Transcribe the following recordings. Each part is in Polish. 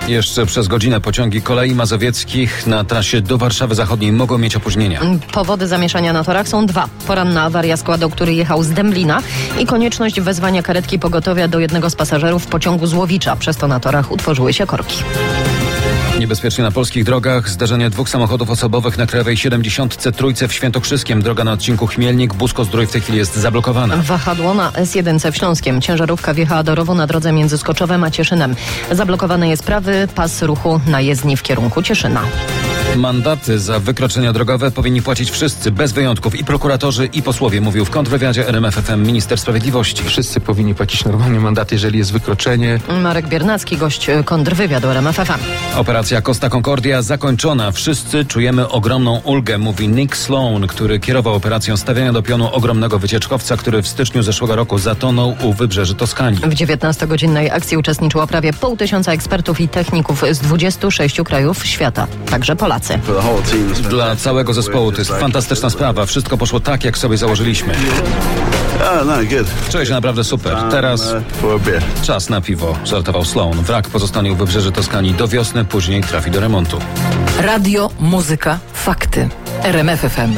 Jeszcze przez godzinę pociągi kolei mazowieckich na trasie do Warszawy Zachodniej mogą mieć opóźnienia. Powody zamieszania na torach są dwa. Poranna awaria składu, który jechał z Dęblina i konieczność wezwania karetki pogotowia do jednego z pasażerów w pociągu z Łowicza. Przez to na torach utworzyły się korki. Niebezpiecznie na polskich drogach zdarzenie dwóch samochodów osobowych na Krajowej 73 w Świętokrzyskiem. Droga na odcinku Chmielnik-Busko-Zdrój w tej chwili jest zablokowana. Wahadło na S1 w Śląskiem. Ciężarówka wjechała do rowu na drodze między Skoczowem a Cieszynem. Zablokowany jest prawy pas ruchu na jezdni w kierunku Cieszyna. Mandaty za wykroczenia drogowe powinni płacić wszyscy, bez wyjątków, i prokuratorzy, i posłowie, mówił w kontrwywiadzie RMF FM minister sprawiedliwości. Wszyscy powinni płacić normalnie mandaty, jeżeli jest wykroczenie. Marek Biernacki, gość kontrwywiadu RMF FM. Operacja Costa Concordia zakończona. Wszyscy czujemy ogromną ulgę, mówi Nick Sloan, który kierował operacją stawiania do pionu ogromnego wycieczkowca, który w styczniu zeszłego roku zatonął u wybrzeży Toskanii. W 19-godzinnej akcji uczestniczyło prawie 500 ekspertów i techników z 26 krajów świata, także Polacy. Dla całego zespołu to jest fantastyczna sprawa. Wszystko poszło tak, jak sobie założyliśmy. Czuję się naprawdę super. Teraz czas na piwo, żartował Sloan. Wrak pozostanie u wybrzeży Toskanii do wiosny, później trafi do remontu. Radio, muzyka, fakty. RMF FM.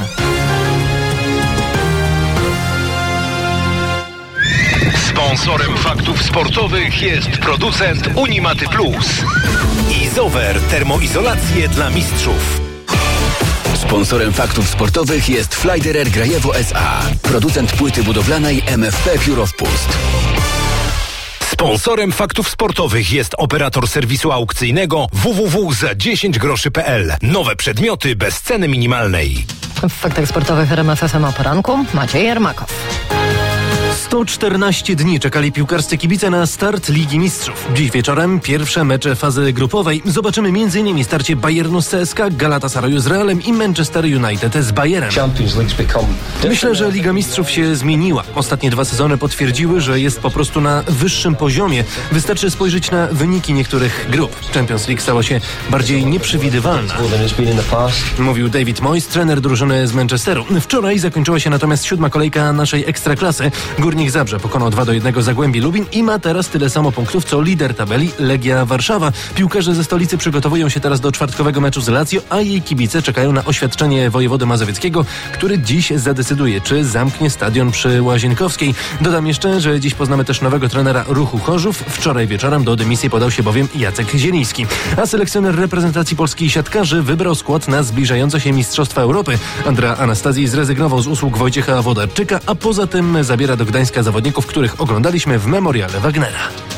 Sponsorem faktów sportowych jest producent Unimaty Plus. Izover termoizolację dla mistrzów. Sponsorem faktów sportowych jest Flyderer Grajewo S.A. Producent płyty budowlanej MFP Pióro Wpust. Sponsorem faktów sportowych jest operator serwisu aukcyjnego www.za10groszy.pl. Nowe przedmioty bez ceny minimalnej. W faktach sportowych RMF FM o poranku Maciej Jermakow. 114 dni czekali piłkarscy kibice na start Ligi Mistrzów. Dziś wieczorem pierwsze mecze fazy grupowej. Zobaczymy m.in. starcie Bayernu z CSKA, Galatasarayu z Realem i Manchester United z Bayerem. Myślę, że Liga Mistrzów się zmieniła. Ostatnie 2 sezony potwierdziły, że jest po prostu na wyższym poziomie. Wystarczy spojrzeć na wyniki niektórych grup. Champions League stała się bardziej nieprzewidywalna, mówił David Moyes, trener drużyny z Manchesteru. Wczoraj zakończyła się natomiast 7. kolejka naszej Ekstraklasy. Górnik Zabrze pokonał 2-1 Zagłębie Lubin i ma teraz tyle samo punktów co lider tabeli Legia Warszawa. Piłkarze ze stolicy przygotowują się teraz do czwartkowego meczu z Lazio, a jej kibice czekają na oświadczenie wojewody mazowieckiego, który dziś zadecyduje, czy zamknie stadion przy Łazienkowskiej. Dodam jeszcze, że dziś poznamy też nowego trenera Ruchu Chorzów. Wczoraj wieczorem do dymisji podał się bowiem Jacek Zieliński. A selekcjoner reprezentacji polskiej siatkarzy wybrał skład na zbliżające się Mistrzostwa Europy. Andrea Anastazji zrezygnował z usług Wojciecha Wodarczyka, a poza tym zabiera do Gdańska zawodników, których oglądaliśmy w memoriale Wagnera.